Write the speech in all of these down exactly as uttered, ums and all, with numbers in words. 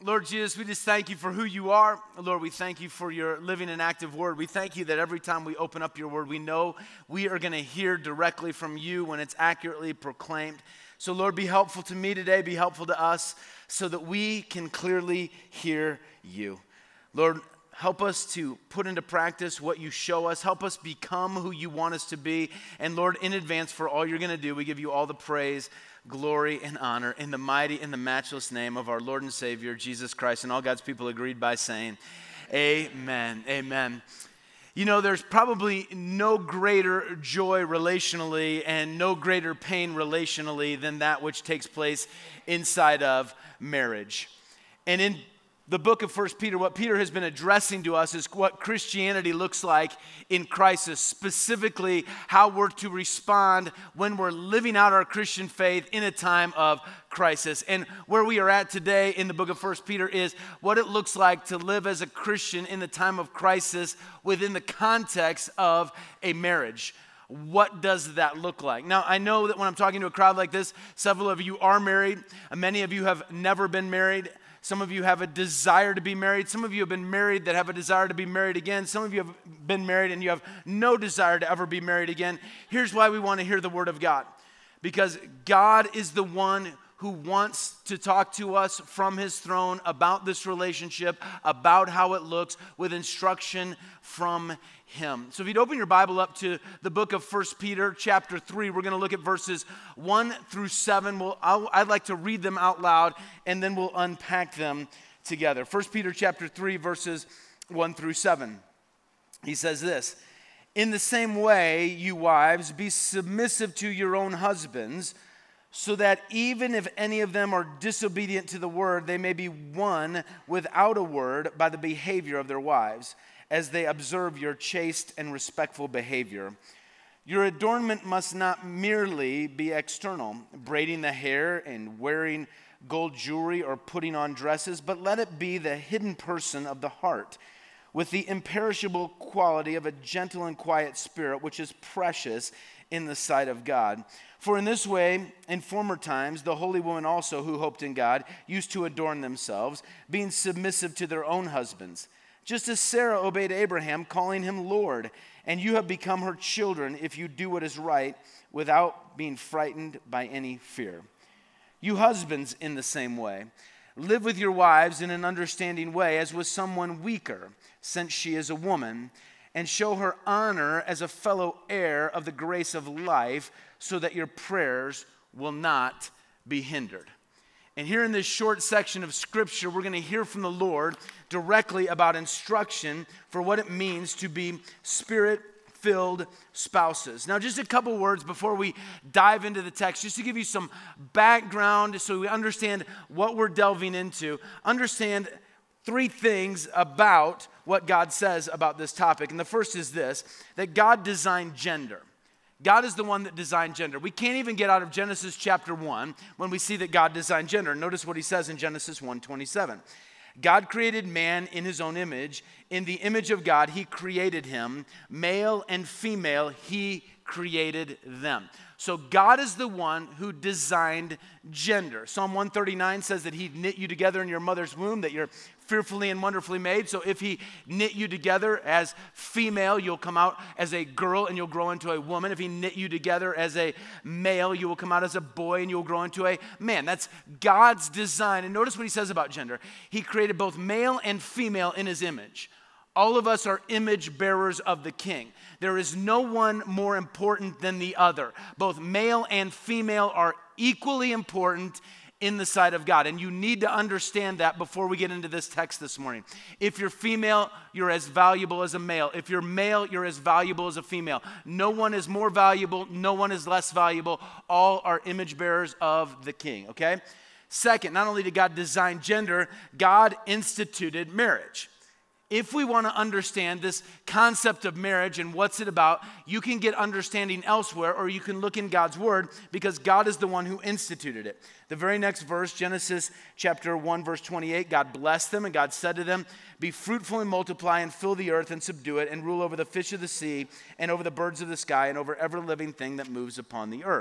Lord Jesus, we just thank you for who you are. Lord, we thank you for your living and active word. We thank you that every time we open up your word, we know we are going to hear directly from you when it's accurately proclaimed. So Lord, be helpful to me today, be helpful to us so that we can clearly hear you. Lord, help us to put into practice what you show us. Help us become who you want us to be. And Lord, in advance for all you're going to do, we give you all the praise, glory, and honor in the mighty and the matchless name of our Lord and Savior, Jesus Christ. And all God's people agreed by saying, amen, amen. You know, there's probably no greater joy relationally and no greater pain relationally than that which takes place inside of marriage. And in the book of First Peter, what Peter has been addressing to us is what Christianity looks like in crisis, specifically how we're to respond when we're living out our Christian faith in a time of crisis. And where we are at today in the book of First Peter is what it looks like to live as a Christian in the time of crisis within the context of a marriage. What does that look like? Now, I know that when I'm talking to a crowd like this, several of you are married. Many of you have never been married. Some of you have a desire to be married. Some of you have been married that have a desire to be married again. Some of you have been married and you have no desire to ever be married again. Here's why we want to hear the word of God. Because God is the one who wants to talk to us from his throne about this relationship, about how it looks, with instruction from him. So if you'd open your Bible up to the book of First Peter chapter three, we're going to look at verses one through seven. We'll, I'll, I'd like to read them out loud, and then we'll unpack them together. First Peter chapter three, verses one through seven. He says this, "In the same way, you wives, be submissive to your own husbands, so that even if any of them are disobedient to the word, they may be won without a word by the behavior of their wives, as they observe your chaste and respectful behavior. Your adornment must not merely be external, braiding the hair and wearing gold jewelry or putting on dresses, but let it be the hidden person of the heart, with the imperishable quality of a gentle and quiet spirit, which is precious in the sight of God. For in this way, in former times, the holy women also who hoped in God used to adorn themselves, being submissive to their own husbands, just as Sarah obeyed Abraham, calling him Lord, and you have become her children if you do what is right without being frightened by any fear. You husbands, in the same way, live with your wives in an understanding way, as with someone weaker, since she is a woman, and show her honor as a fellow heir of the grace of life, so that your prayers will not be hindered." And here in this short section of Scripture, we're going to hear from the Lord directly about instruction for what it means to be Spirit-filled spouses. Now, just a couple words before we dive into the text, just to give you some background so we understand what we're delving into. Understand three things about what God says about this topic. And the first is this, that God designed gender. God is the one that designed gender. We can't even get out of Genesis chapter one when we see that God designed gender. Notice what he says in Genesis one twenty-seven. God created man in his own image. In the image of God, he created him. Male and female, he created them. So God is the one who designed gender. Psalm one thirty-nine says that he knit you together in your mother's womb, that you're fearfully and wonderfully made. So if he knit you together as female, you'll come out as a girl and you'll grow into a woman. If he knit you together as a male, you will come out as a boy and you'll grow into a man. That's God's design. And notice what he says about gender. He created both male and female in his image. All of us are image bearers of the King. There is no one more important than the other. Both male and female are equally important in the sight of God. And you need to understand that before we get into this text this morning. If you're female, you're as valuable as a male. If you're male, you're as valuable as a female. No one is more valuable. No one is less valuable. All are image bearers of the King, okay? Second, not only did God design gender, God instituted marriage. If we want to understand this concept of marriage and what's it about, you can get understanding elsewhere, or you can look in God's word, because God is the one who instituted it. The very next verse, Genesis chapter one, verse twenty-eight, God blessed them and God said to them, "Be fruitful and multiply and fill the earth and subdue it and rule over the fish of the sea and over the birds of the sky and over every living thing that moves upon the earth."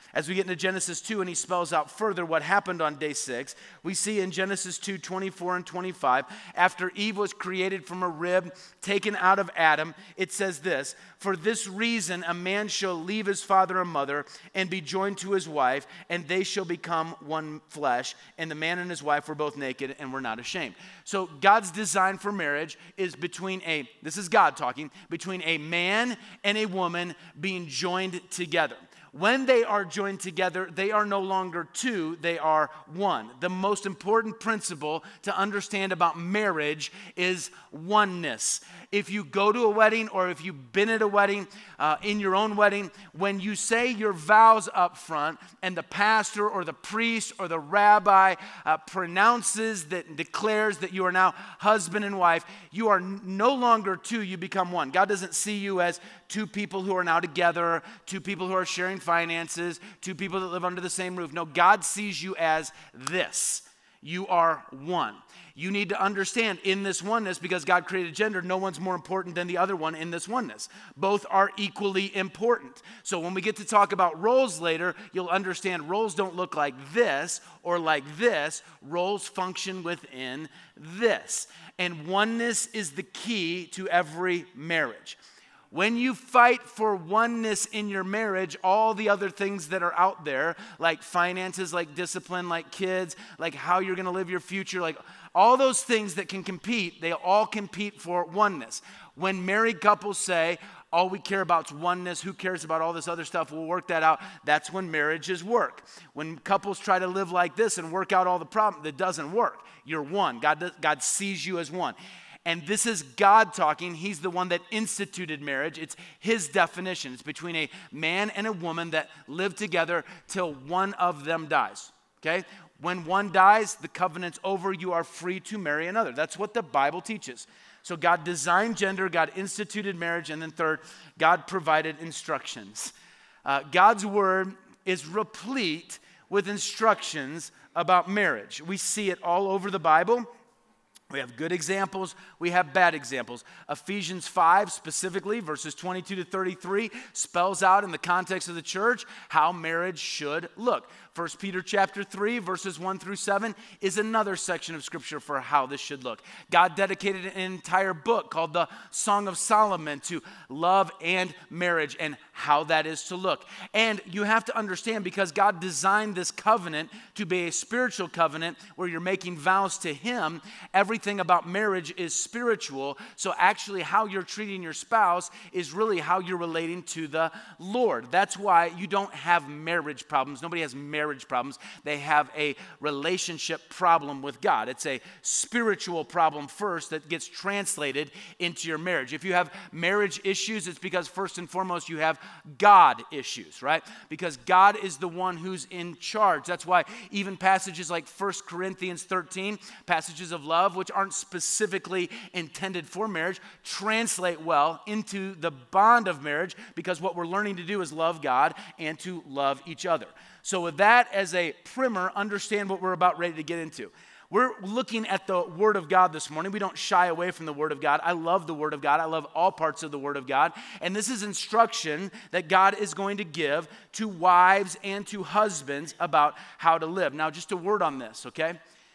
As we get into Genesis two and he spells out further what happened on day six, we see in Genesis two, twenty-four and twenty-five, after Eve was created from a rib taken out of Adam, it says this, "For this reason a man shall leave his father and mother and be joined to his wife, and they shall become one flesh. And the man and his wife were both naked and were not ashamed." So God's design for marriage is between a, this is God talking, between a man and a woman being joined together. When they are joined together, they are no longer two, they are one. The most important principle to understand about marriage is oneness. If you go to a wedding or if you've been at a wedding, uh, in your own wedding, when you say your vows up front and the pastor or the priest or the rabbi uh, pronounces that, declares that you are now husband and wife, you are no longer two, you become one. God doesn't see you as two people who are now together, two people who are sharing finances, two people that live under the same roof. No, God sees you as this. You are one. You need to understand in this oneness, because God created gender, no one's more important than the other one in this oneness. Both are equally important. So when we get to talk about roles later, you'll understand roles don't look like this or like this. Roles function within this. And oneness is the key to every marriage. When you fight for oneness in your marriage, all the other things that are out there, like finances, like discipline, like kids, like how you're going to live your future, like all those things that can compete, they all compete for oneness. When married couples say, all we care about is oneness, who cares about all this other stuff, we'll work that out, that's when marriages work. When couples try to live like this and work out all the problems, that doesn't work. You're one. God, does, God sees you as one. And this is God talking. He's the one that instituted marriage. It's his definition. It's between a man and a woman that live together till one of them dies. Okay? When one dies, the covenant's over. You are free to marry another. That's what the Bible teaches. So God designed gender, God instituted marriage, and then third, God provided instructions. Uh, God's word is replete with instructions about marriage. We see it all over the Bible. We have good examples, we have bad examples. Ephesians five specifically, verses twenty-two to thirty-three, spells out in the context of the church how marriage should look. First Peter chapter three, verses one through seven, is another section of scripture for how this should look. God dedicated an entire book called the Song of Solomon to love and marriage and how that is to look. And you have to understand, because God designed this covenant to be a spiritual covenant where you're making vows to him, everything about marriage is spiritual. So actually how you're treating your spouse is really how you're relating to the Lord. That's why you don't have marriage problems. Nobody has marriage problems. They have a relationship problem with God. It's a spiritual problem first that gets translated into your marriage. If you have marriage issues, it's because first and foremost you have God issues, right? Because God is the one who's in charge. That's why even passages like First Corinthians thirteen, passages of love, which aren't specifically intended for marriage, translate well into the bond of marriage, because what we're learning to do is love God and to love each other. So with that as a primer, understand what we're about ready to get into. We're looking at the Word of God this morning. We don't shy away from the Word of God. I love the Word of God. I love all parts of the Word of God. And this is instruction that God is going to give to wives and to husbands about how to live. Now, just a word on this, okay?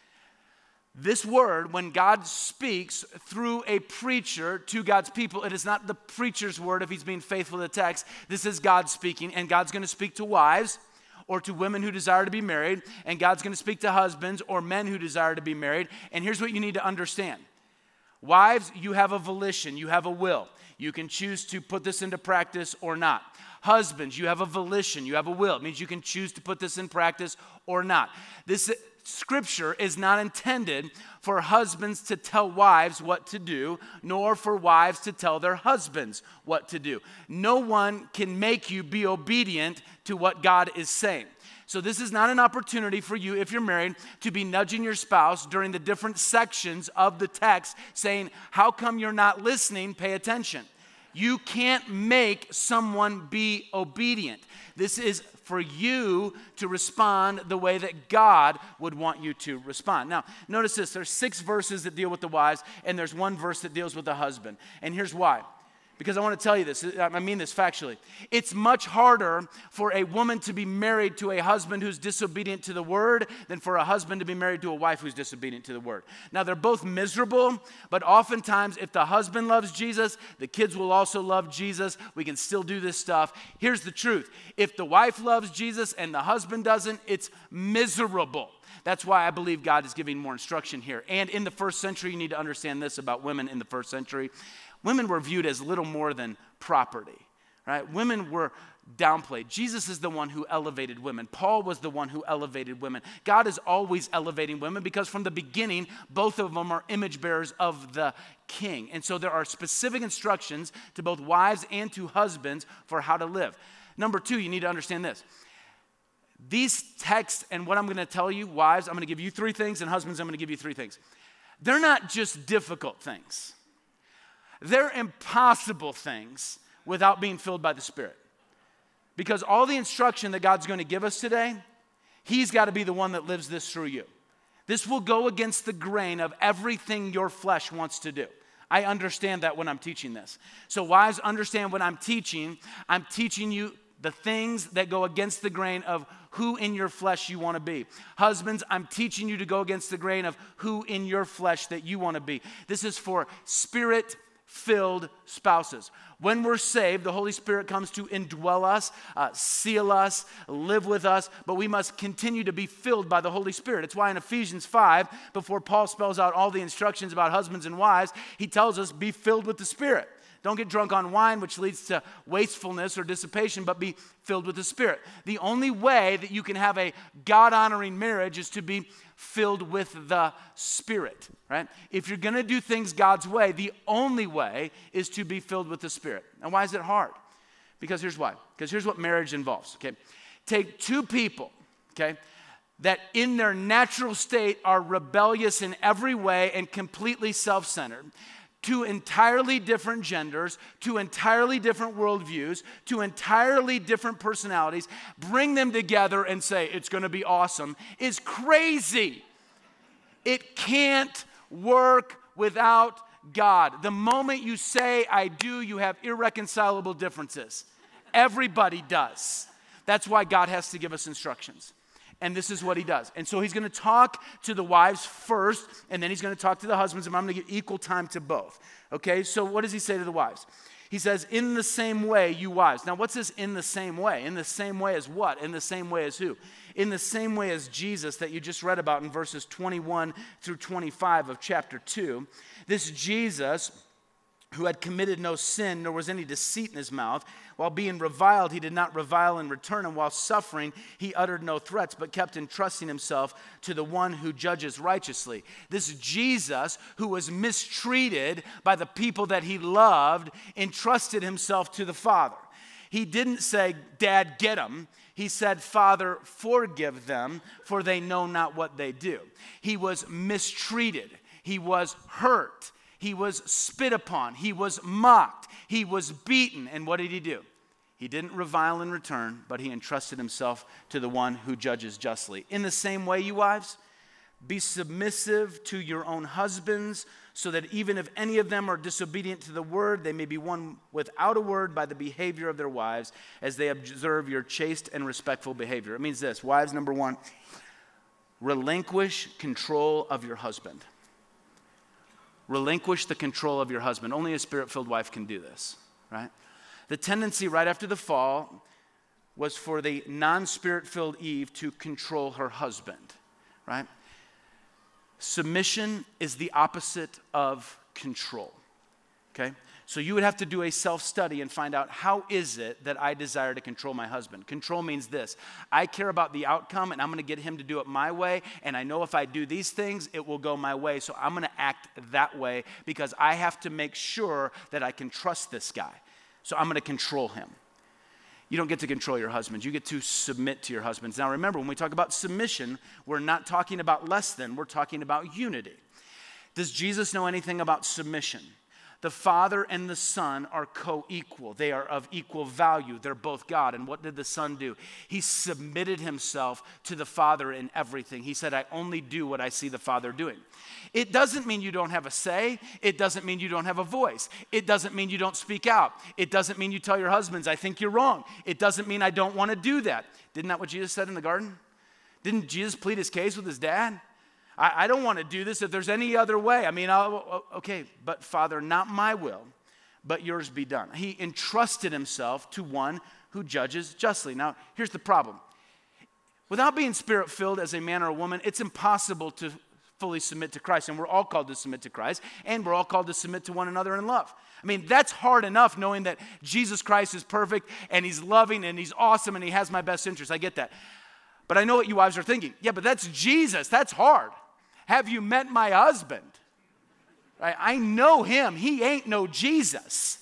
This word, when God speaks through a preacher to God's people, it is not the preacher's word if he's being faithful to the text. This is God speaking, and God's going to speak to wives or to women who desire to be married, and God's going to speak to husbands or men who desire to be married. And here's what you need to understand. Wives, you have a volition, you have a will. You can choose to put this into practice or not. Husbands, you have a volition, you have a will. It means you can choose to put this in practice or not. This scripture is not intended for husbands to tell wives what to do, nor for wives to tell their husbands what to do. No one can make you be obedient to what God is saying. So this is not an opportunity for you, if you're married, to be nudging your spouse during the different sections of the text saying, how come you're not listening? Pay attention. You can't make someone be obedient. This is for you to respond the way that God would want you to respond. Now, notice this. There's six verses that deal with the wives, and there's one verse that deals with the husband. And here's why. Because I want to tell you this, I mean this factually. It's much harder for a woman to be married to a husband who's disobedient to the word than for a husband to be married to a wife who's disobedient to the word. Now, they're both miserable, but oftentimes if the husband loves Jesus, the kids will also love Jesus. We can still do this stuff. Here's the truth. If the wife loves Jesus and the husband doesn't, it's miserable. That's why I believe God is giving more instruction here. And in the first century, you need to understand this about women in the first century. Women were viewed as little more than property, right? Women were downplayed. Jesus is the one who elevated women. Paul was the one who elevated women. God is always elevating women because from the beginning, both of them are image bearers of the King. And so there are specific instructions to both wives and to husbands for how to live. Number two, you need to understand this. These texts and what I'm going to tell you, wives, I'm going to give you three things, and husbands, I'm going to give you three things. They're not just difficult things. They're impossible things without being filled by the Spirit. Because all the instruction that God's going to give us today, He's got to be the one that lives this through you. This will go against the grain of everything your flesh wants to do. I understand that when I'm teaching this. So wives, understand when I'm teaching, I'm teaching you the things that go against the grain of who in your flesh you want to be. Husbands, I'm teaching you to go against the grain of who in your flesh that you want to be. This is for spirit filled spouses. When we're saved, the Holy Spirit comes to indwell us, uh, seal us, live with us, but we must continue to be filled by the Holy Spirit. It's why in Ephesians five, before Paul spells out all the instructions about husbands and wives, he tells us, be filled with the Spirit. Don't get drunk on wine, which leads to wastefulness or dissipation, but be filled with the Spirit. The only way that you can have a God-honoring marriage is to be filled with the Spirit, right? If you're going to do things God's way, the only way is to be filled with the Spirit. And why is it hard? Because here's why. Because here's what marriage involves, okay? Take two people, okay, that in their natural state are rebellious in every way and completely self-centered. Two entirely different genders, two entirely different worldviews, two entirely different personalities, bring them together and say, it's going to be awesome, is crazy. It can't work without God. The moment you say, I do, you have irreconcilable differences. Everybody does. That's why God has to give us instructions. And this is what he does. And so he's going to talk to the wives first, and then he's going to talk to the husbands, and I'm going to give equal time to both. Okay, so what does he say to the wives? He says, in the same way, you wives. Now, what's this in the same way? In the same way as what? In the same way as who? In the same way as Jesus that you just read about in verses twenty-one through twenty-five of chapter two. This Jesus, who had committed no sin, nor was any deceit in his mouth. While being reviled, he did not revile in return, and while suffering, he uttered no threats, but kept entrusting himself to the one who judges righteously. This Jesus, who was mistreated by the people that he loved, entrusted himself to the Father. He didn't say, Dad, get him. He said, Father, forgive them, for they know not what they do. He was mistreated. He was hurt. He was spit upon. He was mocked. He was beaten. And what did he do? He didn't revile in return, but he entrusted himself to the one who judges justly. In the same way, you wives, be submissive to your own husbands, so that even if any of them are disobedient to the word, they may be won without a word by the behavior of their wives, as they observe your chaste and respectful behavior. It means this, wives, number one, relinquish control of your husband. Relinquish the control of your husband. Only a spirit-filled wife can do this, right? The tendency right after the fall was for the non-spirit-filled Eve to control her husband, right? Submission is the opposite of control, okay? So you would have to do a self-study and find out, how is it that I desire to control my husband? Control means this. I care about the outcome, and I'm going to get him to do it my way, and I know if I do these things, it will go my way, so I'm going to act that way because I have to make sure that I can trust this guy. So I'm going to control him. You don't get to control your husbands. You get to submit to your husbands. Now remember, when we talk about submission, we're not talking about less than. We're talking about unity. Does Jesus know anything about submission? The Father and the Son are co-equal. They are of equal value. They're both God. And what did the Son do? He submitted himself to the Father in everything. He said, I only do what I see the Father doing. It doesn't mean you don't have a say. It doesn't mean you don't have a voice. It doesn't mean you don't speak out. It doesn't mean you tell your husbands, I think you're wrong. It doesn't mean I don't want to do that. Isn't that what Jesus said in the garden? Didn't Jesus plead his case with his dad? I, I don't want to do this if there's any other way. I mean, I'll, okay, but Father, not my will, but yours be done. He entrusted himself to one who judges justly. Now, here's the problem. Without being spirit-filled as a man or a woman, it's impossible to fully submit to Christ. And we're all called to submit to Christ, and we're all called to submit to one another in love. I mean, that's hard enough knowing that Jesus Christ is perfect, and he's loving, and he's awesome, and he has my best interest. I get that. But I know what you wives are thinking. Yeah, but that's Jesus. That's hard. Have you met my husband? Right? I know him. He ain't no Jesus.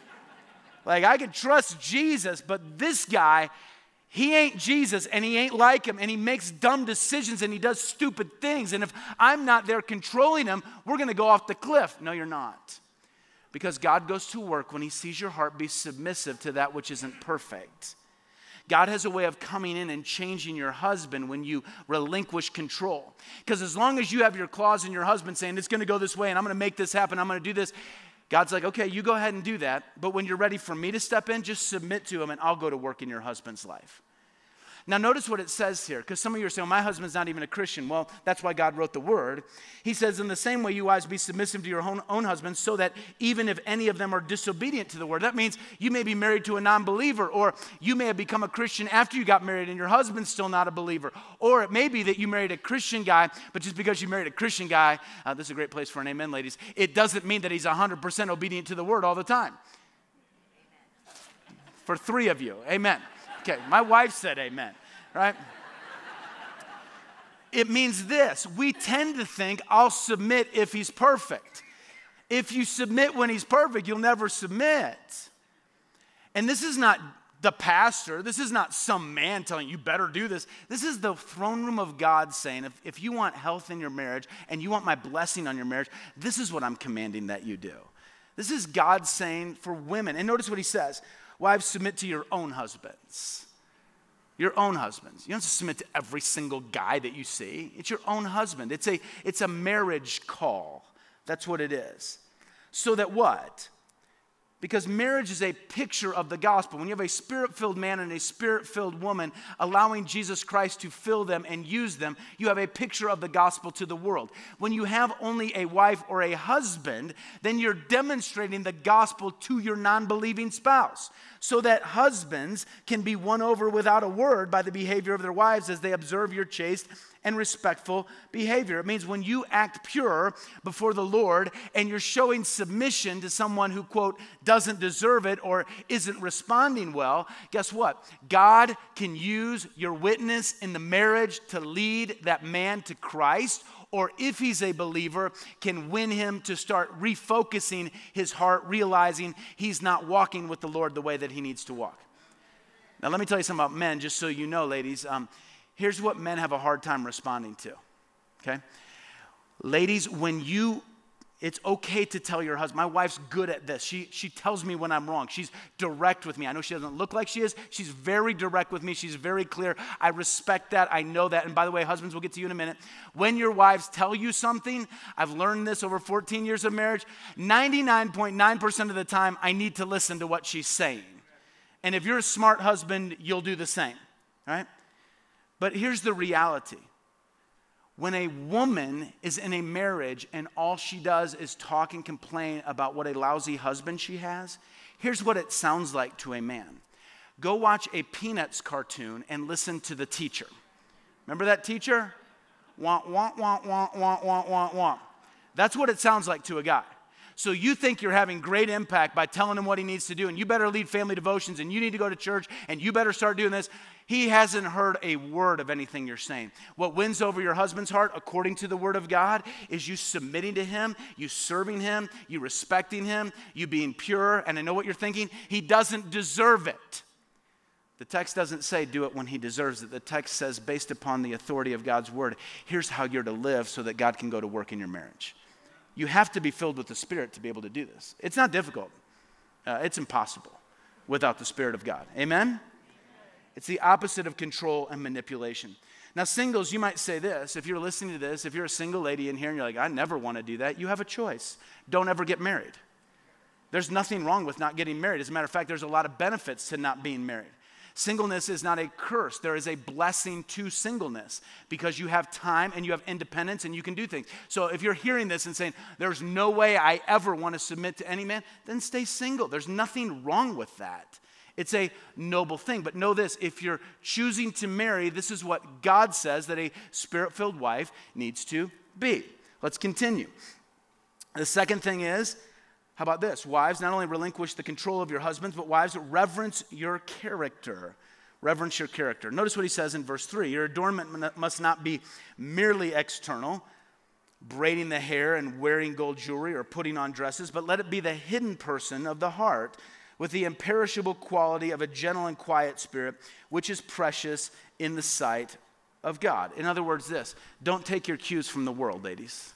Like, I can trust Jesus, but this guy, he ain't Jesus, and he ain't like him, and he makes dumb decisions, and he does stupid things. And if I'm not there controlling him, we're going to go off the cliff. No, you're not. Because God goes to work when he sees your heart be submissive to that which isn't perfect. God has a way of coming in and changing your husband when you relinquish control. Because as long as you have your claws in your husband saying, it's going to go this way and I'm going to make this happen, I'm going to do this, God's like, okay, you go ahead and do that. But when you're ready for me to step in, just submit to him and I'll go to work in your husband's life. Now notice what it says here, because some of you are saying, well, my husband's not even a Christian. Well, that's why God wrote the word. He says, in the same way, you wives be submissive to your own, own husbands, so that even if any of them are disobedient to the word, that means you may be married to a non-believer, or you may have become a Christian after you got married and your husband's still not a believer. Or it may be that you married a Christian guy, but just because you married a Christian guy, uh, this is a great place for an amen, ladies, it doesn't mean that he's one hundred percent obedient to the word all the time. For three of you, amen. Okay, my wife said amen, right? It means this. We tend to think, I'll submit if he's perfect. If you submit when he's perfect, you'll never submit. And this is not the pastor. This is not some man telling you, you better do this. This is the throne room of God saying, if, if you want health in your marriage and you want my blessing on your marriage, this is what I'm commanding that you do. This is God saying for women. And notice what he says. Wives, submit to your own husbands. Your own husbands. You don't have to submit to every single guy that you see. It's your own husband. It's a, it's a marriage call. That's what it is. So that what? Because marriage is a picture of the gospel. When you have a spirit-filled man and a spirit-filled woman allowing Jesus Christ to fill them and use them, you have a picture of the gospel to the world. When you have only a wife or a husband, then you're demonstrating the gospel to your non-believing spouse, so that husbands can be won over without a word by the behavior of their wives as they observe your chaste and respectful behavior. It means when you act pure before the Lord and you're showing submission to someone who, quote, doesn't deserve it or isn't responding well, guess what? God can use your witness in the marriage to lead that man to Christ, or if he's a believer, can win him to start refocusing his heart, realizing he's not walking with the Lord the way that he needs to walk. Now, let me tell you something about men, just so you know, ladies. Um, here's what men have a hard time responding to, okay? Ladies, when you, it's okay to tell your husband. My wife's good at this. She, she tells me when I'm wrong. She's direct with me. I know she doesn't look like she is. She's very direct with me. She's very clear. I respect that. I know that. And by the way, husbands, we'll get to you in a minute. When your wives tell you something, I've learned this over fourteen years of marriage, ninety-nine point nine percent of the time, I need to listen to what she's saying. And if you're a smart husband, you'll do the same, all right? But here's the reality. When a woman is in a marriage and all she does is talk and complain about what a lousy husband she has, here's what it sounds like to a man. Go watch a Peanuts cartoon and listen to the teacher. Remember that teacher? Wah, wah, wah, wah, wah, wah, wah, wah. That's what it sounds like to a guy. So you think you're having great impact by telling him what he needs to do, and you better lead family devotions, and you need to go to church, and you better start doing this. He hasn't heard a word of anything you're saying. What wins over your husband's heart, according to the word of God, is you submitting to him, you serving him, you respecting him, you being pure. And I know what you're thinking. He doesn't deserve it. The text doesn't say do it when he deserves it. The text says, based upon the authority of God's word, here's how you're to live so that God can go to work in your marriage. You have to be filled with the Spirit to be able to do this. It's not difficult. Uh, it's impossible without the Spirit of God. Amen? It's the opposite of control and manipulation. Now, singles, you might say this. If you're listening to this, if you're a single lady in here and you're like, I never want to do that, you have a choice. Don't ever get married. There's nothing wrong with not getting married. As a matter of fact, there's a lot of benefits to not being married. Singleness is not a curse. There is a blessing to singleness because you have time and you have independence and you can do things. So if you're hearing this and saying, there's no way I ever want to submit to any man, then stay single. There's nothing wrong with that. It's a noble thing. But know this, if you're choosing to marry, this is what God says that a Spirit-filled wife needs to be. Let's continue. The second thing is, how about this? Wives, not only relinquish the control of your husbands, but wives, reverence your character. Reverence your character. Notice what he says in verse three. Your adornment must not be merely external, braiding the hair and wearing gold jewelry or putting on dresses, but let it be the hidden person of the heart with the imperishable quality of a gentle and quiet spirit, which is precious in the sight of God. In other words, this, don't take your cues from the world, ladies.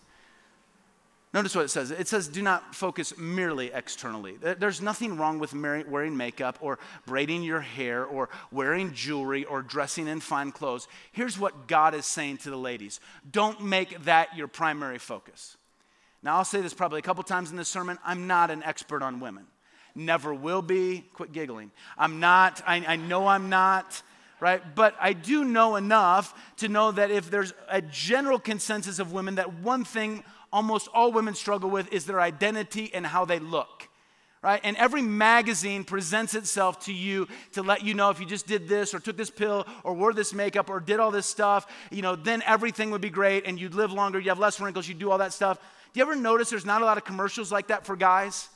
Notice what it says. It says, do not focus merely externally. There's nothing wrong with wearing makeup or braiding your hair or wearing jewelry or dressing in fine clothes. Here's what God is saying to the ladies. Don't make that your primary focus. Now, I'll say this probably a couple times in this sermon. I'm not an expert on women. Never will be. Quit giggling. I'm not. I, I know I'm not. Right? But I do know enough to know that if there's a general consensus of women, that one thing almost all women struggle with is their identity and how they look, right? And every magazine presents itself to you to let you know if you just did this or took this pill or wore this makeup or did all this stuff, you know, then everything would be great and you'd live longer, you have less wrinkles, you do all that stuff. Do you ever notice there's not a lot of commercials like that for guys?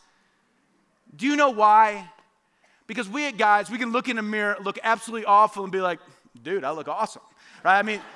Do you know why? Because we at guys, we can look in a mirror, look absolutely awful and be like, dude, I look awesome, right? I mean,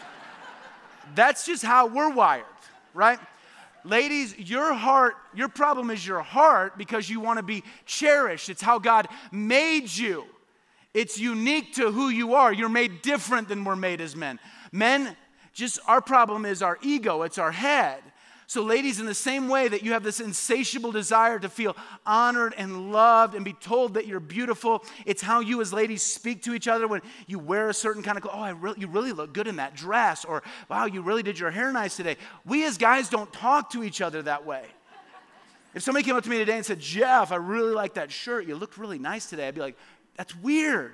that's just how we're wired, right? Ladies, your heart, your problem is your heart because you want to be cherished. It's how God made you. It's unique to who you are. You're made different than we're made as men. Men, just our problem is our ego. It's our head. So ladies, in the same way that you have this insatiable desire to feel honored and loved and be told that you're beautiful, it's how you as ladies speak to each other when you wear a certain kind of clothes. Oh, I really, you really look good in that dress. Or, wow, you really did your hair nice today. We as guys don't talk to each other that way. If somebody came up to me today and said, Jeff, I really like that shirt. You looked really nice today. I'd be like, that's weird.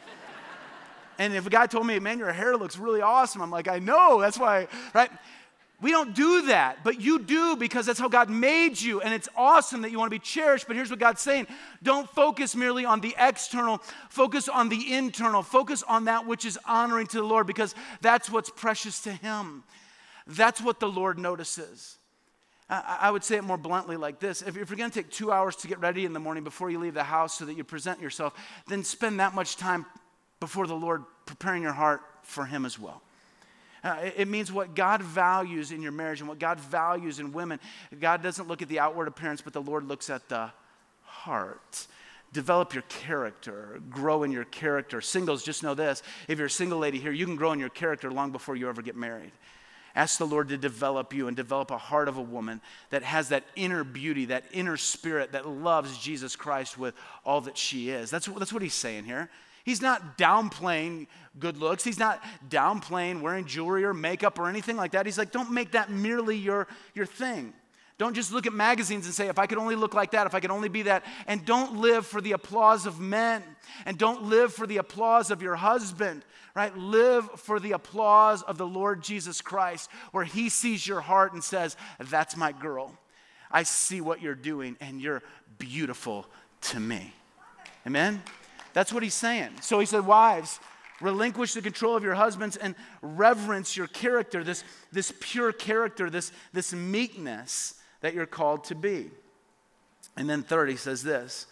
And if a guy told me, man, your hair looks really awesome, I'm like, I know, that's why, right? We don't do that, but you do because that's how God made you, and it's awesome that you want to be cherished, but here's what God's saying. Don't focus merely on the external. Focus on the internal. Focus on that which is honoring to the Lord because that's what's precious to Him. That's what the Lord notices. I, I would say it more bluntly like this. If, if you're going to take two hours to get ready in the morning before you leave the house so that you present yourself, then spend that much time before the Lord preparing your heart for Him as well. Uh, it, it means what God values in your marriage and what God values in women. God doesn't look at the outward appearance, but the Lord looks at the heart. Develop your character. Grow in your character. Singles, just know this. If you're a single lady here, you can grow in your character long before you ever get married. Ask the Lord to develop you and develop a heart of a woman that has that inner beauty, that inner spirit that loves Jesus Christ with all that she is. That's, that's what He's saying here. He's not downplaying good looks. He's not downplaying wearing jewelry or makeup or anything like that. He's like, don't make that merely your, your thing. Don't just look at magazines and say, if I could only look like that, if I could only be that. And don't live for the applause of men. And don't live for the applause of your husband, right? Live for the applause of the Lord Jesus Christ, where He sees your heart and says, that's my girl. I see what you're doing, and you're beautiful to me. Amen? That's what He's saying. So He said, wives, relinquish the control of your husbands and reverence your character, this, this pure character, this, this meekness that you're called to be. And then third, He says this,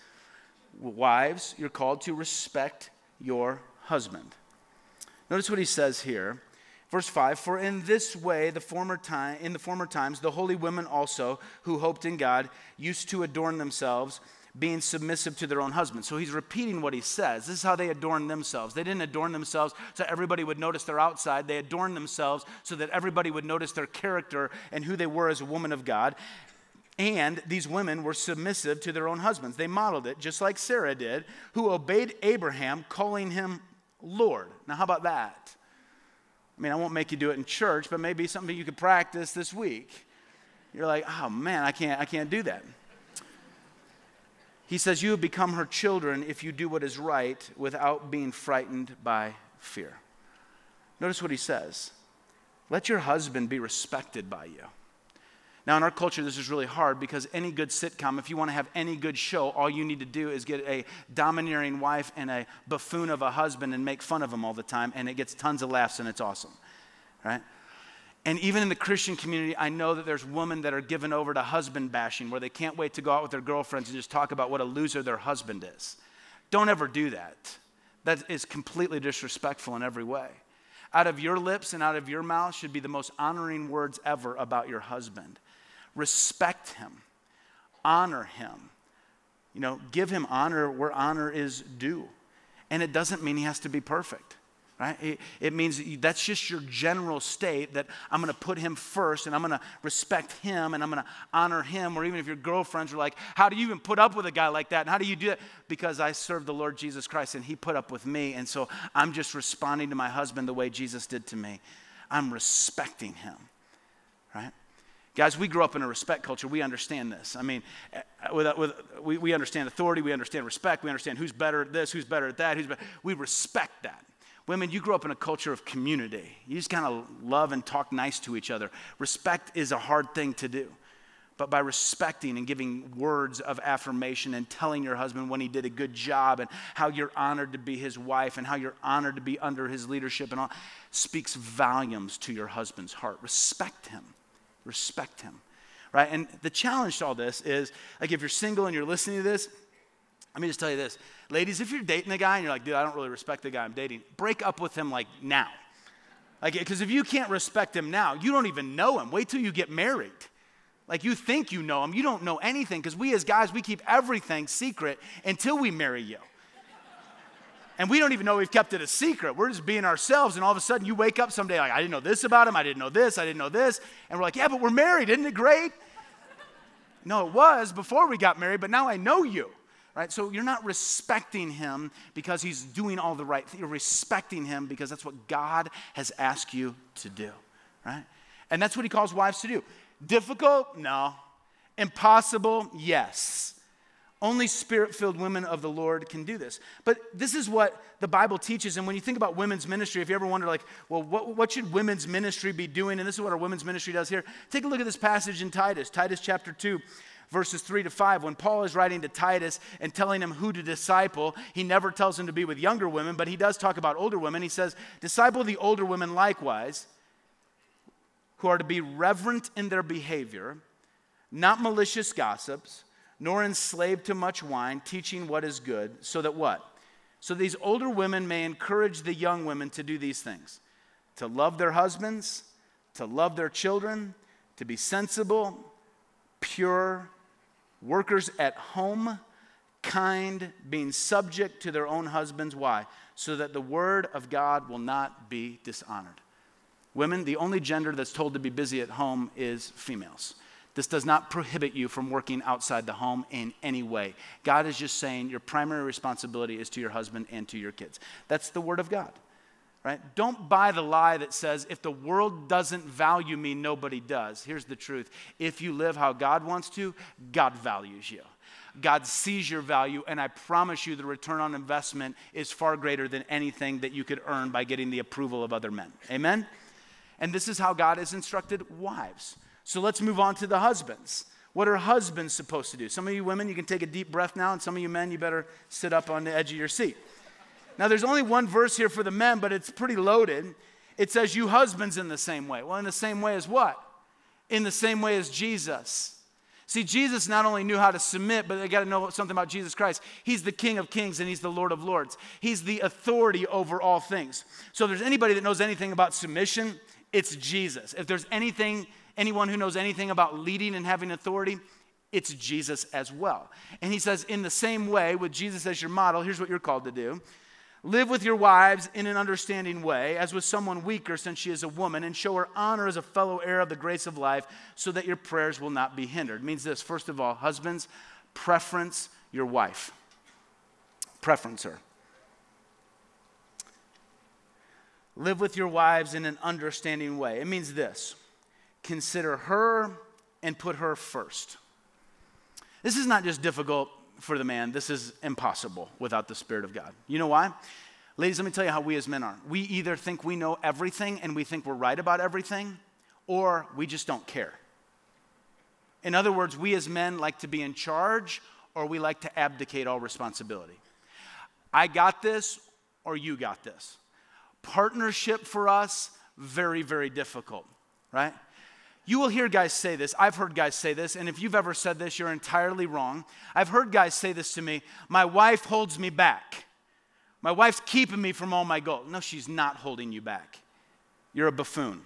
wives, you're called to respect your husband. Notice what He says here. Verse five, for in this way, the former time, in the former times, the holy women also, who hoped in God, used to adorn themselves, being submissive to their own husbands. So He's repeating what He says. This is how they adorned themselves. They didn't adorn themselves so everybody would notice their outside. They adorned themselves so that everybody would notice their character and who they were as a woman of God. And these women were submissive to their own husbands. They modeled it just like Sarah did, who obeyed Abraham, calling him Lord. Now, how about that? I mean, I won't make you do it in church, but maybe something you could practice this week. You're like, oh man, I can't, I can't do that. He says, you have become her children if you do what is right without being frightened by fear. Notice what he says. Let your husband be respected by you. Now, in our culture, this is really hard because any good sitcom, if you want to have any good show, all you need to do is get a domineering wife and a buffoon of a husband and make fun of him all the time, and it gets tons of laughs, and it's awesome, right? And even in the Christian community, I know that there's women that are given over to husband bashing, where they can't wait to go out with their girlfriends and just talk about what a loser their husband is. Don't ever do that. That is completely disrespectful in every way. Out of your lips and out of your mouth should be the most honoring words ever about your husband. Respect him. Honor him. You know, give him honor where honor is due. And it doesn't mean he has to be perfect, right? It, it means that's just your general state that I'm going to put him first and I'm going to respect him and I'm going to honor him. Or even if your girlfriends are like, how do you even put up with a guy like that? And how do you do that? Because I serve the Lord Jesus Christ and he put up with me. And so I'm just responding to my husband the way Jesus did to me. I'm respecting him, right? Guys, we grew up in a respect culture. We understand this. I mean, with, with, we, we understand authority. We understand respect. We understand who's better at this, who's better at that. Who's better. We respect that. Women, you grew up in a culture of community. You just kind of love and talk nice to each other. Respect is a hard thing to do. But by respecting and giving words of affirmation and telling your husband when he did a good job and how you're honored to be his wife and how you're honored to be under his leadership and all, speaks volumes to your husband's heart. Respect him. Respect him, right? And the challenge to all this is, like, if you're single and you're listening to this, let me just tell you this. Ladies, if you're dating a guy and you're like, dude, I don't really respect the guy I'm dating, break up with him, like, now. Like, because if you can't respect him now, you don't even know him. Wait till you get married. Like, you think you know him. You don't know anything, because we as guys, we keep everything secret until we marry you. And we don't even know we've kept it a secret. We're just being ourselves, and all of a sudden you wake up someday like, I didn't know this about him, I didn't know this, I didn't know this. And we're like, yeah, but we're married, isn't it great? No, it was before we got married, but now I know you, right? So you're not respecting him because he's doing all the right things. You're respecting him because that's what God has asked you to do, right? And that's what he calls wives to do. Difficult? No. Impossible? Yes. Only spirit-filled women of the Lord can do this. But this is what the Bible teaches. And when you think about women's ministry, if you ever wonder, like, well, what, what should women's ministry be doing? And this is what our women's ministry does here. Take a look at this passage in Titus, Titus chapter two, verses three to five. When Paul is writing to Titus and telling him who to disciple, he never tells him to be with younger women, but he does talk about older women. He says, disciple the older women likewise, who are to be reverent in their behavior, not malicious gossips, nor enslaved to much wine, teaching what is good, so that what? So these older women may encourage the young women to do these things, to love their husbands, to love their children, to be sensible, pure, workers at home, kind, being subject to their own husbands. Why? So that the word of God will not be dishonored. Women, the only gender that's told to be busy at home is females. This does not prohibit you from working outside the home in any way. God is just saying your primary responsibility is to your husband and to your kids. That's the word of God, right? Don't buy the lie that says if the world doesn't value me, nobody does. Here's the truth. If you live how God wants to, God values you. God sees your value, and I promise you the return on investment is far greater than anything that you could earn by getting the approval of other men. Amen? And this is how God has instructed wives. So let's move on to the husbands. What are husbands supposed to do? Some of you women, you can take a deep breath now, and some of you men, you better sit up on the edge of your seat. Now, there's only one verse here for the men, but it's pretty loaded. It says, you husbands in the same way. Well, in the same way as what? In the same way as Jesus. See, Jesus not only knew how to submit, but they got to know something about Jesus Christ. He's the King of Kings, and he's the Lord of Lords. He's the authority over all things. So if there's anybody that knows anything about submission, it's Jesus. If there's anything... Anyone who knows anything about leading and having authority, it's Jesus as well. And he says, in the same way, with Jesus as your model, here's what you're called to do. Live with your wives in an understanding way, as with someone weaker, since she is a woman, and show her honor as a fellow heir of the grace of life, so that your prayers will not be hindered. It means this: first of all, husbands, preference your wife. Preference her. Live with your wives in an understanding way. It means this: consider her and put her first. This is not just difficult for the man. This is impossible without the Spirit of God. You know why? Ladies, let me tell you how we as men are. We either think we know everything and we think we're right about everything, or we just don't care. In other words, we as men like to be in charge, or we like to abdicate all responsibility. I got this, or you got this. Partnership for us, very, very difficult, right? You will hear guys say this. I've heard guys say this, and if you've ever said this, you're entirely wrong. I've heard guys say this to me: my wife holds me back. My wife's keeping me from all my goals. No, she's not holding you back. You're a buffoon.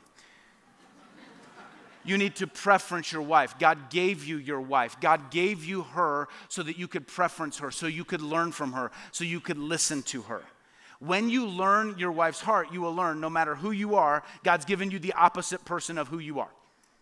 You need to preference your wife. God gave you your wife. God gave you her so that you could preference her, so you could learn from her, so you could listen to her. When you learn your wife's heart, you will learn no matter who you are, God's given you the opposite person of who you are.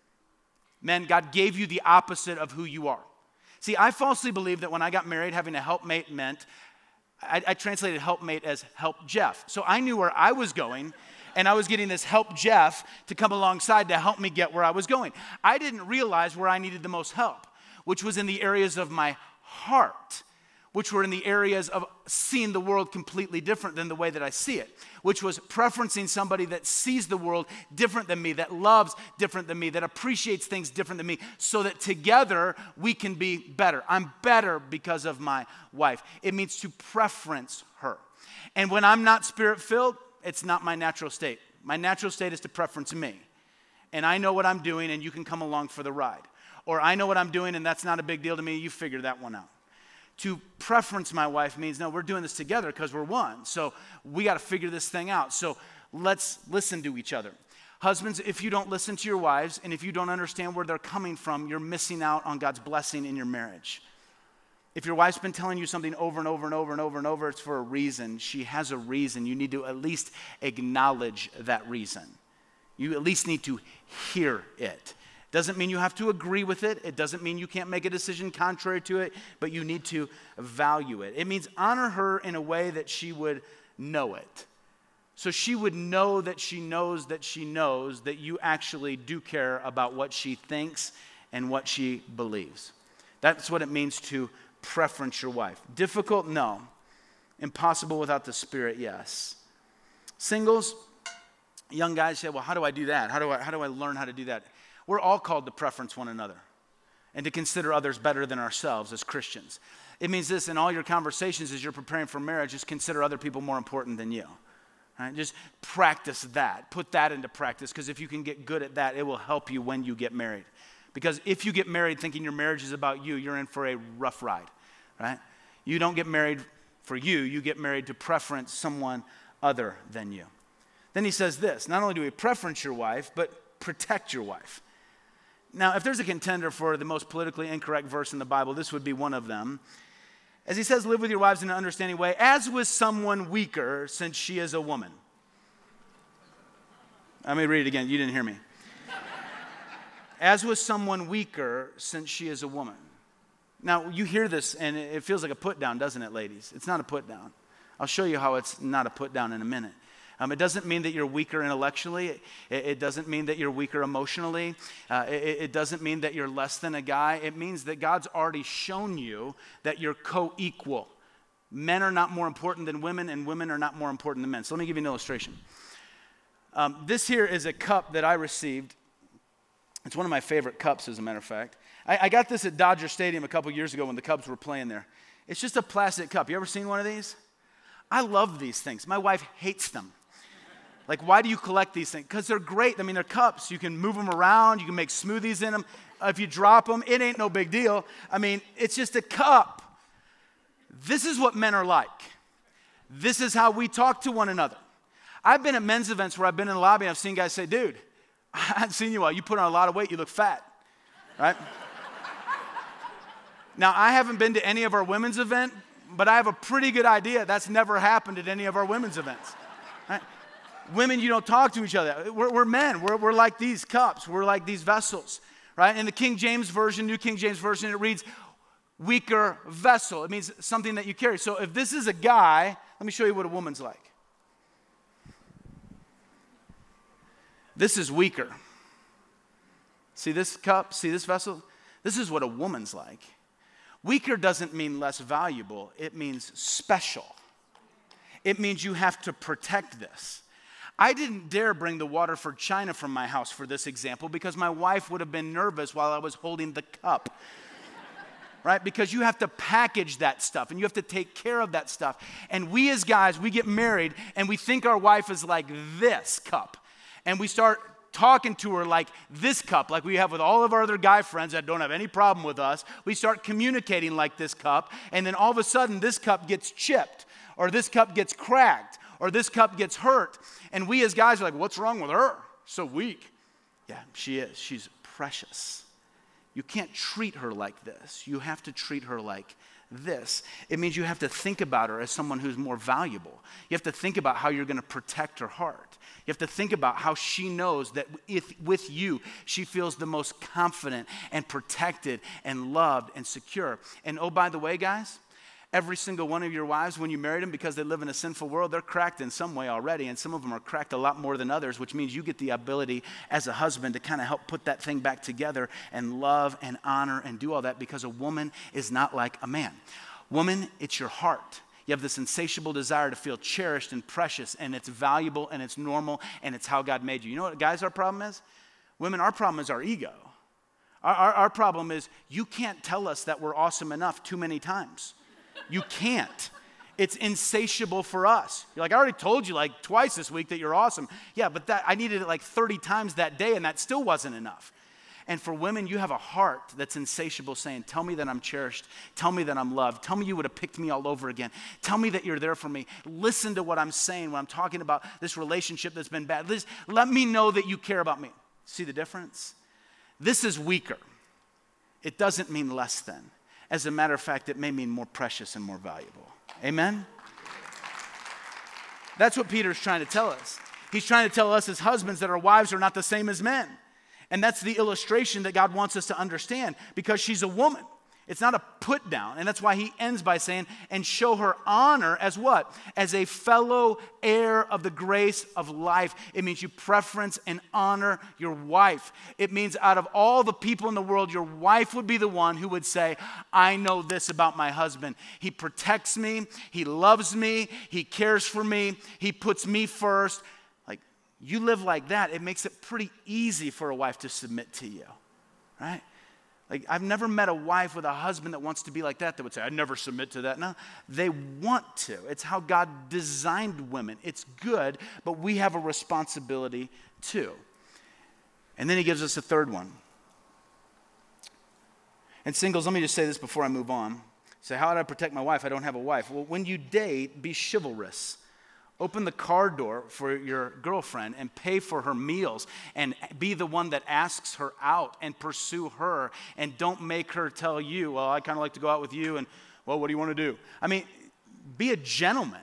Men, God gave you the opposite of who you are. See, I falsely believed that when I got married, having a helpmate meant, I, I translated helpmate as help Jeff. So I knew where I was going, and I was getting this help Jeff to come alongside to help me get where I was going. I didn't realize where I needed the most help, which was in the areas of my heart, which were in the areas of seeing the world completely different than the way that I see it, which was preferencing somebody that sees the world different than me, that loves different than me, that appreciates things different than me, so that together we can be better. I'm better because of my wife. It means to preference her. And when I'm not Spirit-filled, it's not my natural state. My natural state is to preference me. And I know what I'm doing, and you can come along for the ride. Or I know what I'm doing, and that's not a big deal to me. You figure that one out. To preference my wife means, no, we're doing this together because we're one. So we got to figure this thing out. So let's listen to each other. Husbands, if you don't listen to your wives and if you don't understand where they're coming from, you're missing out on God's blessing in your marriage. If your wife's been telling you something over and over and over and over and over, it's for a reason. She has a reason. You need to at least acknowledge that reason. You at least need to hear it. Doesn't mean you have to agree with it. It doesn't mean you can't make a decision contrary to it, but you need to value it. It means honor her in a way that she would know it. So she would know that she knows that she knows that you actually do care about what she thinks and what she believes. That's what it means to preference your wife. Difficult? No. Impossible without the Spirit? Yes. Singles, young guys say, well, how do I do that? How do I, how do I learn how to do that? We're all called to preference one another and to consider others better than ourselves as Christians. It means this: in all your conversations as you're preparing for marriage, just consider other people more important than you. Right? Just practice that. Put that into practice, because if you can get good at that, it will help you when you get married. Because if you get married thinking your marriage is about you, you're in for a rough ride. Right? You don't get married for you. You get married to preference someone other than you. Then he says this: not only do we preference your wife, but protect your wife. Now, if there's a contender for the most politically incorrect verse in the Bible, this would be one of them. As he says, live with your wives in an understanding way, as with someone weaker, since she is a woman. Let me read it again. You didn't hear me. As with someone weaker, since she is a woman. Now, you hear this, and it feels like a put down, doesn't it, ladies? It's not a put down. I'll show you how it's not a put down in a minute. Um, it doesn't mean that you're weaker intellectually. It, it doesn't mean that you're weaker emotionally. Uh, it, it doesn't mean that you're less than a guy. It means that God's already shown you that you're co-equal. Men are not more important than women, and women are not more important than men. So let me give you an illustration. Um, this here is a cup that I received. It's one of my favorite cups, as a matter of fact. I, I got this at Dodger Stadium a couple years ago when the Cubs were playing there. It's just a plastic cup. You ever seen one of these? I love these things. My wife hates them. Like, why do you collect these things? Because they're great. I mean, they're cups. You can move them around. You can make smoothies in them. Uh, if you drop them, it ain't no big deal. I mean, it's just a cup. This is what men are like. This is how we talk to one another. I've been at men's events where I've been in the lobby and I've seen guys say, dude, I haven't seen you in a while. You put on a lot of weight. You look fat. Right? Now, I haven't been to any of our women's event but I have a pretty good idea that's never happened at any of our women's events. Right? Women, you don't talk to each other. We're, we're men. We're, we're like these cups. We're like these vessels. Right? In the King James Version, New King James Version, it reads, weaker vessel. It means something that you carry. So if this is a guy, let me show you what a woman's like. This is weaker. See this cup? See this vessel? This is what a woman's like. Weaker doesn't mean less valuable. It means special. It means you have to protect this. I didn't dare bring the Waterford china from my house for this example because my wife would have been nervous while I was holding the cup. Right? Because you have to package that stuff and you have to take care of that stuff. And we as guys, we get married and we think our wife is like this cup. And we start talking to her like this cup, like we have with all of our other guy friends that don't have any problem with us. We start communicating like this cup, and then all of a sudden this cup gets chipped, or this cup gets cracked, or this cup gets hurt. And we as guys are like, what's wrong with her? So weak. Yeah, she is. She's precious. You can't treat her like this. You have to treat her like this. It means you have to think about her as someone who's more valuable. You have to think about how you're going to protect her heart. You have to think about how she knows that if with you, she feels the most confident and protected and loved and secure. And oh, by the way, guys, every single one of your wives, when you married them, because they live in a sinful world, they're cracked in some way already, and some of them are cracked a lot more than others, which means you get the ability as a husband to kind of help put that thing back together and love and honor and do all that, because a woman is not like a man. Woman, it's your heart. You have this insatiable desire to feel cherished and precious, and it's valuable, and it's normal, and it's how God made you. You know what, guys, our problem is? Women, our problem is our ego. Our, our, our problem is you can't tell us that we're awesome enough too many times. You can't. It's insatiable for us. You're like, I already told you like twice this week that you're awesome. Yeah, but that I needed it like thirty times that day, and that still wasn't enough. And for women, you have a heart that's insatiable saying, tell me that I'm cherished. Tell me that I'm loved. Tell me you would have picked me all over again. Tell me that you're there for me. Listen to what I'm saying when I'm talking about this relationship that's been bad. This, let me know that you care about me. See the difference? This is weaker. It doesn't mean less than. As a matter of fact, it may mean more precious and more valuable. Amen? That's what Peter's trying to tell us. He's trying to tell us as husbands that our wives are not the same as men. And that's the illustration that God wants us to understand, because she's a woman. It's not a put down. And that's why he ends by saying, and show her honor as what? As a fellow heir of the grace of life. It means you preference and honor your wife. It means out of all the people in the world, your wife would be the one who would say, I know this about my husband. He protects me. He loves me. He cares for me. He puts me first. Like, you live like that, it makes it pretty easy for a wife to submit to you, right? Like, I've never met a wife with a husband that wants to be like that, that would say, I'd never submit to that. No, they want to. It's how God designed women. It's good, but we have a responsibility too. And then he gives us a third one. And singles, let me just say this before I move on. Say, how would I protect my wife? I don't have a wife. Well, when you date, be chivalrous. Open the car door for your girlfriend and pay for her meals and be the one that asks her out and pursue her, and don't make her tell you, well, I kind of like to go out with you, and, well, what do you want to do? I mean, be a gentleman.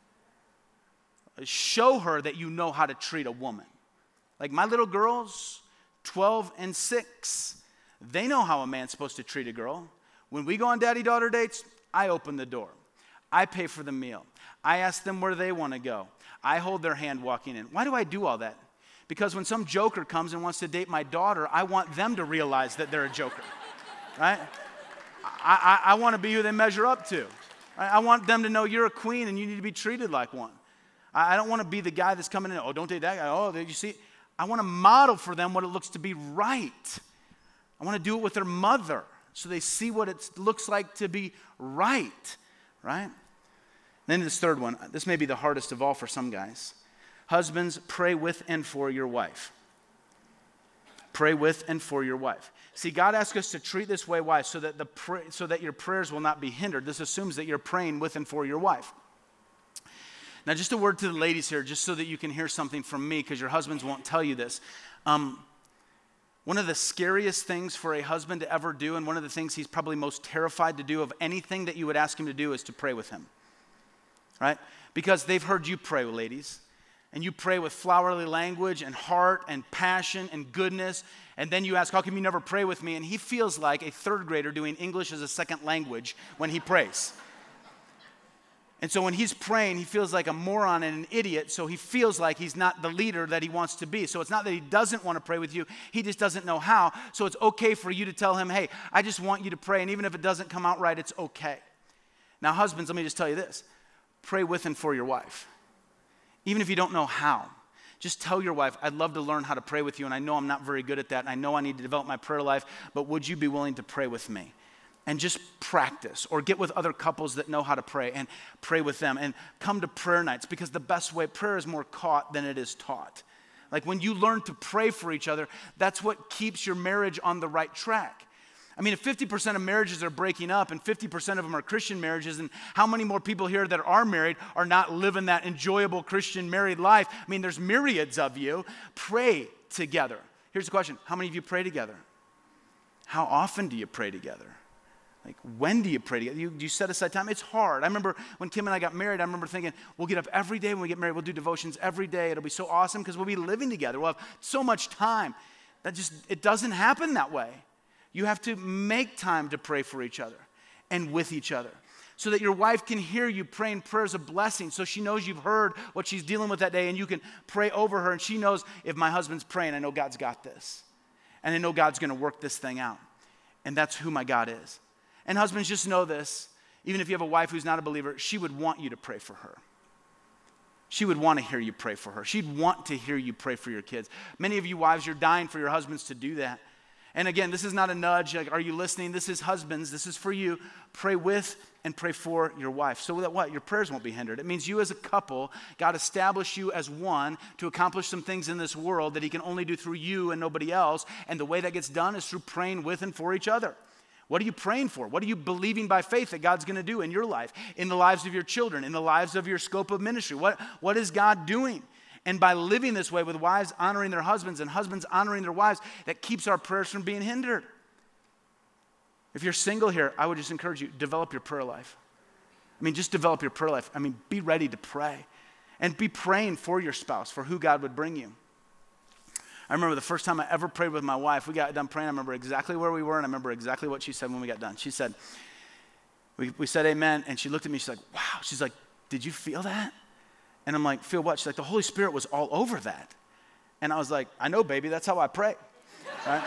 Show her that you know how to treat a woman. Like my little girls, twelve and six, they know how a man's supposed to treat a girl. When we go on daddy-daughter dates, I open the door. I pay for the meal. I ask them where they want to go. I hold their hand walking in. Why do I do all that? Because when some joker comes and wants to date my daughter, I want them to realize that they're a joker, right? I, I, I want to be who they measure up to. Right? I want them to know you're a queen and you need to be treated like one. I, I don't want to be the guy that's coming in, oh, don't date that guy. Oh, did you see? I want to model for them what it looks to be right. I want to do it with their mother so they see what it looks like to be right, right? Then this third one, this may be the hardest of all for some guys. Husbands, pray with and for your wife. Pray with and for your wife. See, God asks us to treat this way, wives, so that the pray, so that your prayers will not be hindered. This assumes that you're praying with and for your wife. Now, just a word to the ladies here, just so that you can hear something from me, because your husbands won't tell you this. Um, One of the scariest things for a husband to ever do, and one of the things he's probably most terrified to do of anything that you would ask him to do, is to pray with him, right? Because they've heard you pray, ladies, and you pray with flowery language and heart and passion and goodness, and then you ask, how come you never pray with me? And he feels like a third grader doing English as a second language when he prays. And so when he's praying, he feels like a moron and an idiot, so he feels like he's not the leader that he wants to be. So it's not that he doesn't want to pray with you, he just doesn't know how. So it's okay for you to tell him, hey, I just want you to pray, and even if it doesn't come out right, it's okay. Now, husbands, let me just tell you this. Pray with and for your wife. Even if you don't know how, just tell your wife, I'd love to learn how to pray with you, and I know I'm not very good at that, and I know I need to develop my prayer life, but would you be willing to pray with me? And just practice, or get with other couples that know how to pray and pray with them, and come to prayer nights, because the best way, prayer is more caught than it is taught. Like when you learn to pray for each other, that's what keeps your marriage on the right track. I mean, if fifty percent of marriages are breaking up and fifty percent of them are Christian marriages, and how many more people here that are married are not living that enjoyable Christian married life? I mean, there's myriads of you. Pray together. Here's the question. How many of you pray together? How often do you pray together? Like, when do you pray together? You, do you set aside time? It's hard. I remember when Kim and I got married, I remember thinking, we'll get up every day when we get married. We'll do devotions every day. It'll be so awesome because we'll be living together. We'll have so much time. That just, it doesn't happen that way. You have to make time to pray for each other and with each other, so that your wife can hear you praying prayers of blessing, so she knows you've heard what she's dealing with that day, and you can pray over her, and she knows, if my husband's praying, I know God's got this. And I know God's going to work this thing out. And that's who my God is. And husbands, just know this, even if you have a wife who's not a believer, she would want you to pray for her. She would want to hear you pray for her. She'd want to hear you pray for your kids. Many of you wives, you're dying for your husbands to do that. And again, this is not a nudge, like, are you listening? This is husbands, this is for you. Pray with and pray for your wife, so that what? Your prayers won't be hindered. It means you as a couple, God established you as one to accomplish some things in this world that he can only do through you and nobody else. And the way that gets done is through praying with and for each other. What are you praying for? What are you believing by faith that God's going to do in your life, in the lives of your children, in the lives of your scope of ministry? What, what is God doing? And by living this way, with wives honoring their husbands and husbands honoring their wives, that keeps our prayers from being hindered. If you're single here, I would just encourage you, develop your prayer life. I mean, just develop your prayer life. I mean, be ready to pray. And be praying for your spouse, for who God would bring you. I remember the first time I ever prayed with my wife, we got done praying, I remember exactly where we were, and I remember exactly what she said when we got done. She said, we, we said amen, and she looked at me, she's like, wow. She's like, did you feel that? And I'm like, feel what? She's like, the Holy Spirit was all over that. And I was like, I know, baby, that's how I pray. Right?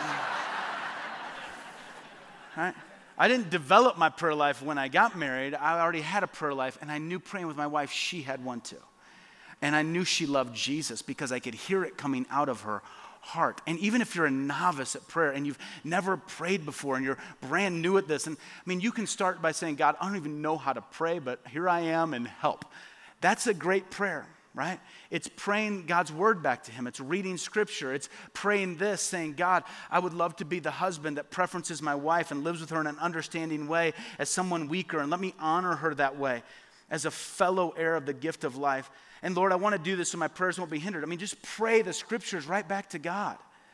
Right? I didn't develop my prayer life when I got married. I already had a prayer life, and I knew praying with my wife, she had one too. And I knew she loved Jesus because I could hear it coming out of her heart. And even if you're a novice at prayer and you've never prayed before and you're brand new at this, and I mean, you can start by saying, God, I don't even know how to pray, but here I am and help. That's a great prayer, right? It's praying God's word back to him. It's reading scripture. It's praying this, saying, God, I would love to be the husband that preferences my wife and lives with her in an understanding way as someone weaker, and let me honor her that way as a fellow heir of the gift of life. And Lord, I want to do this so my prayers won't be hindered. I mean, just pray the scriptures right back to God.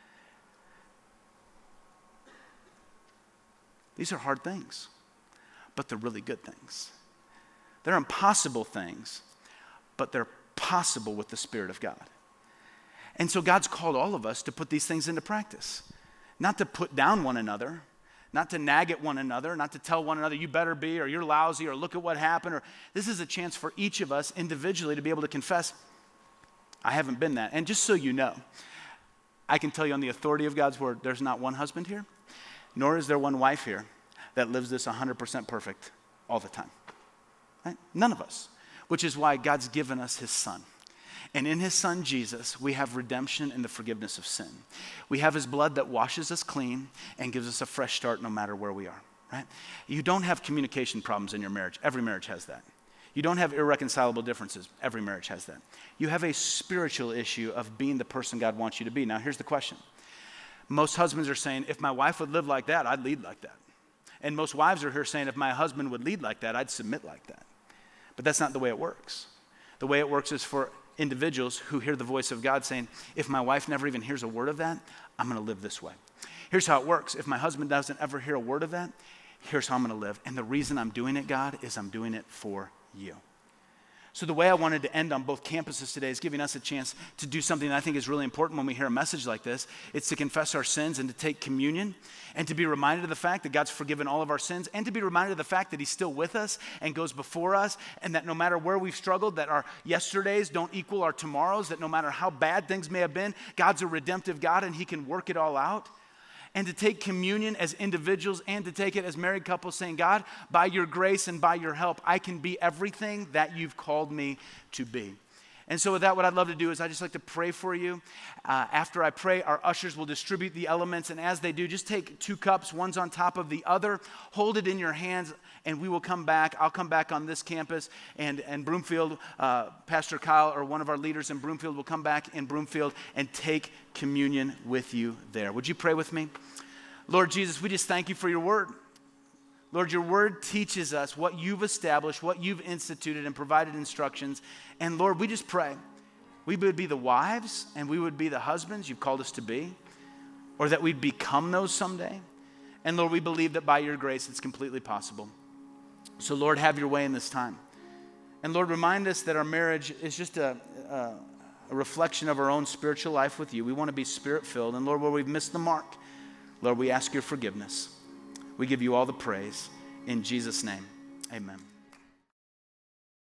These are hard things, but they're really good things. They're impossible things, but they're possible with the Spirit of God. And so God's called all of us to put these things into practice. Not to put down one another, not to nag at one another, not to tell one another, you better be, or you're lousy, or look at what happened. Or this is a chance for each of us individually to be able to confess, I haven't been that. And just so you know, I can tell you on the authority of God's word, there's not one husband here, nor is there one wife here that lives this one hundred percent perfect all the time. Right? None of us. Which is why God's given us his son. And in his son, Jesus, we have redemption and the forgiveness of sin. We have his blood that washes us clean and gives us a fresh start no matter where we are, right? You don't have communication problems in your marriage. Every marriage has that. You don't have irreconcilable differences. Every marriage has that. You have a spiritual issue of being the person God wants you to be. Now, here's the question. Most husbands are saying, if my wife would live like that, I'd lead like that. And most wives are here saying, if my husband would lead like that, I'd submit like that. But that's not the way it works. The way it works is for individuals who hear the voice of God saying, if my wife never even hears a word of that, I'm going to live this way. here's how it works. If my husband doesn't ever hear a word of that, here's how I'm going to live. And the reason I'm doing it, God, is I'm doing it for you. So the way I wanted to end on both campuses today is giving us a chance to do something that I think is really important when we hear a message like this. It's to confess our sins and to take communion and to be reminded of the fact that God's forgiven all of our sins and to be reminded of the fact that he's still with us and goes before us, and that no matter where we've struggled, that our yesterdays don't equal our tomorrows, that no matter how bad things may have been, God's a redemptive God and he can work it all out. And to take communion as individuals and to take it as married couples, saying, God, by your grace and by your help, I can be everything that you've called me to be. And so with that, what I'd love to do is I'd just like to pray for you. Uh, after I pray, our ushers will distribute the elements. And as they do, just take two cups, one's on top of the other. Hold it in your hands, and we will come back. I'll come back on this campus, and, and Broomfield, uh, Pastor Kyle or one of our leaders in Broomfield will come back in Broomfield and take communion with you there. Would you pray with me? Lord Jesus, we just thank you for your word. Lord, your word teaches us what you've established, what you've instituted and provided instructions. And Lord, we just pray we would be the wives and we would be the husbands you've called us to be, or that we'd become those someday. And Lord, we believe that by your grace it's completely possible. So Lord, have your way in this time. And Lord, remind us that our marriage is just a, a, a reflection of our own spiritual life with you. We want to be spirit-filled. And Lord, where we've missed the mark, Lord, we ask your forgiveness. We give you all the praise. In Jesus' name, amen.